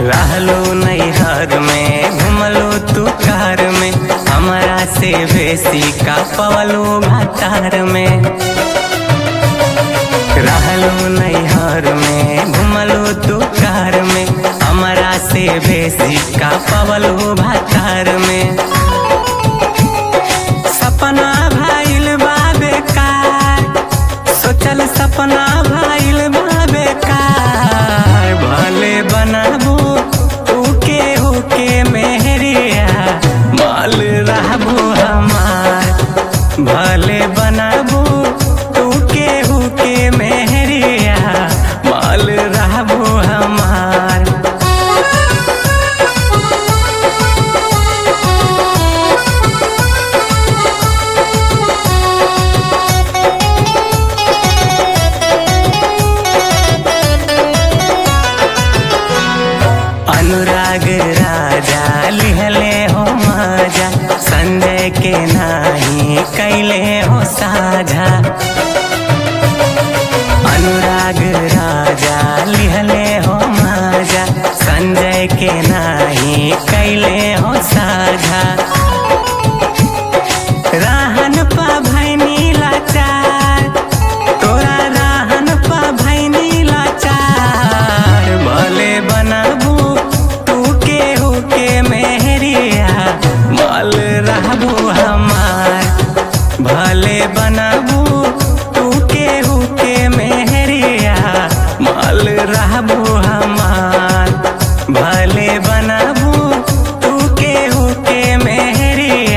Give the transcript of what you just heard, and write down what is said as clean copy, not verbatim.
रहलो नैहर में घुमलो तू कार में, हमरा से बेसी का पवलो भातार में। रहलो नैहर में घुमलो तू कार में, हमरा से बेसी का पवलो भातार में। सपना भइल बा बेकार, सोचल सपना भइल बा बेकार। भले बनाबू उके होके मेहरिया, माल रहबू हमार। भले बनाबू उके होके मेहरिया, माल रहबू हमार। अनुराग राजा लिहले हो मजा, संजय के नाही कैले हो साझा। अनुराग राजा लिहले हो मजा, संजय के नाही कैले हो साझा। राहन पा भैनी लाचार, तोरा राहन पा भैनी लाचार। भले बनाबू मेहरिया, माल रहबू हमार। भले बनाबू तूके हुके मेहरिया, माल रहबू हमार। भले बनाबू तूके हुके मेहरिया।